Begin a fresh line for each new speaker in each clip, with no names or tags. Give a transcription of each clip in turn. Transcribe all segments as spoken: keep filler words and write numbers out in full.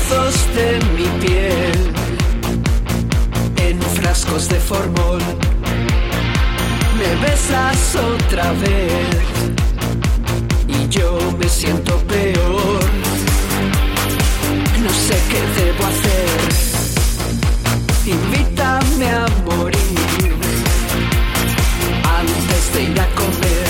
trozos de mi piel en frascos de formol. Me besas otra vez y yo me siento peor. No sé qué debo hacer. Invítame a morir antes de ir a comer,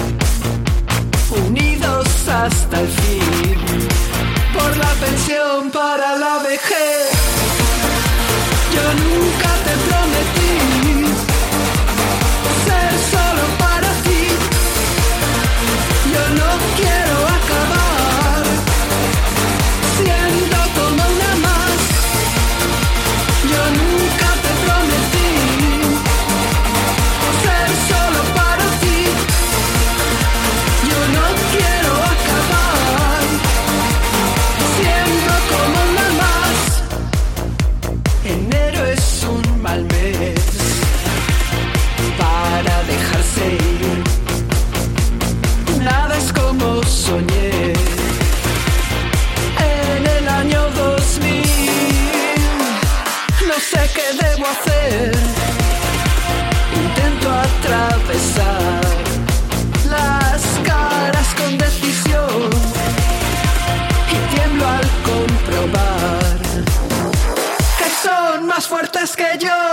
unidos hasta el fin, por la pensión para la vejez. Yo nunca te prometí ser solo para ti. Yo no quiero acabar siendo como una más. Yo nunca te prometí ser solo para ti. Yo no quiero acabar siendo como una más. Enero es un mal mes para dejarse ir. Nada es como soñé en el año dos mil. No sé qué debo hacer. Intento atravesar las caras con decisión y tiemblo al comprobar que son más fuertes que yo.